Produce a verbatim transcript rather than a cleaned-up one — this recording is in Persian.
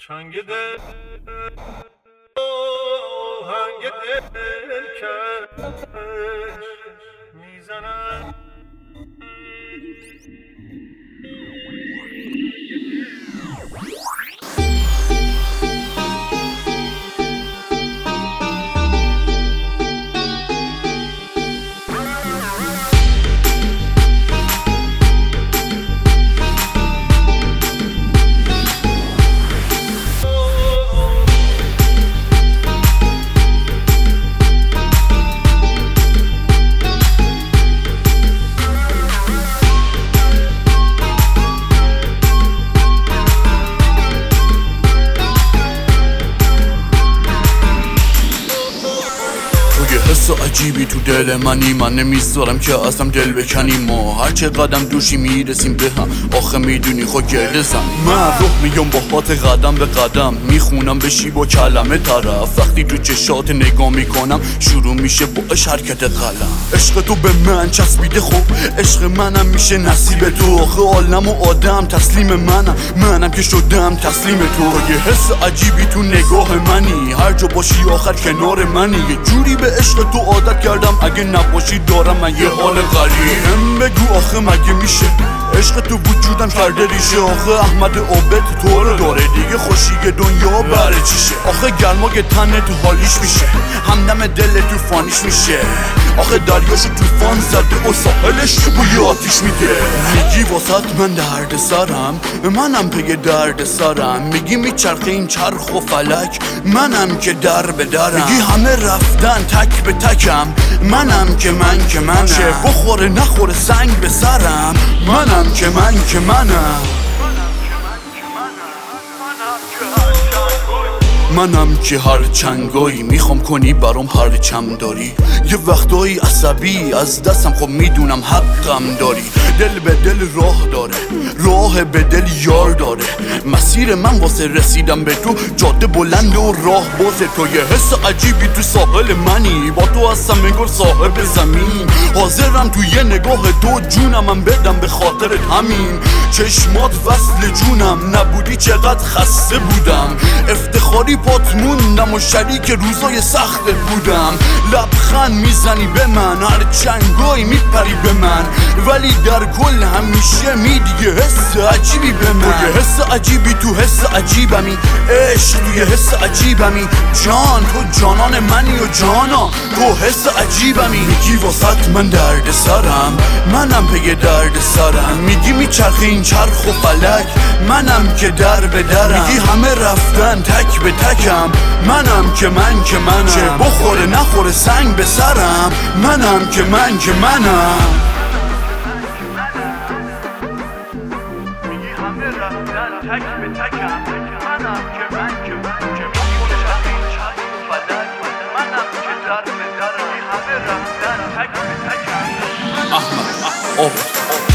چنگ دل آهنگ دل کش میزنم حس عجیبی تو دل منی، من نمیذارم که اصلا دل بکنیم. ما هر چه قدم دوشی میرسیم به هم، آخه میدونی خود گرده زن. من روح میگم با هات قدم به قدم، میخونم بشی با کلمه طرف. وقتی تو چشات نگاه میکنم شروع میشه باش حرکت قلم. عشق تو به من چسبیده، خوب عشق منم میشه نصیب تو. آخه عالم و آدم تسلیم منم، منم که شدم تسلیم تو. یه حس عجیبی تو نگاه منی، هر جا باشی آخر کنار منی. یه جوری به عشق تو عادت کردم، اگه نباشی دارم من یه حال غریب. هم بگو آخه مگه میشه عشق تو وجودم کرده ریشه. آخه احمد عابد تو رو داره دیگه، خوشی دنیا بره چیشه. آخه گرمای تن تو حالیش میشه، همدم دل تو فانیش میشه. آخه دریاشو توفان زده و ساحلش بوی آتیش میده. میگی واسط من درد سرم، منم پی درد سرم. میگی میچرخه این چرخ و فلک، منم که در به درم. میگی همه رفتن تک به تکم، منم که من که منم. چه بخوره نخوره سنگ به سرم، منم که من که منم. منم که هر چنگایی میخوام کنی برام هر چم داری. یه وقتایی عصبی از دستم، خب میدونم حقم داری. دل به دل راه داره، راه به دل یار داره. مسیر من واسه رسیدم به تو جاده بلند و راه بازه. تو یه حس عجیبی تو ساحل منی، با تو هستم انگار صاحب زمین. حاضرم تو یه نگاه تو جونم من بدم به خاطرت همین. چشمات وصل جونم، نبودی چقدر خسته بودم. افتخاری پات موندم و شریک روزای سخت بودم. لبخند میزنی به من، هر چنگایی میپری به من. ولی در کل همیشه میدی یه حس عجیبی به من. تو یه حس عجیبی تو حس عجیبمی، عشق تو یه حس عجیبمی. جان تو جانان منی و جانا تو حس عجیبمی. میگی واسط من درد سرم، منم پی درد سرم. میگی میچرخه این چرخ و فلک، منم که در به درم. میگی همه رفتن تک به تکم، منم که من که منم. چه بخوره نخوره سنگ به سرم، منم که من که منم. میگی همه رفتن تک به تکم، منم که من که من که میخوره این چرخ و فلک، منم که در به درم. همه رفتن تک به تکم. احمد عابد.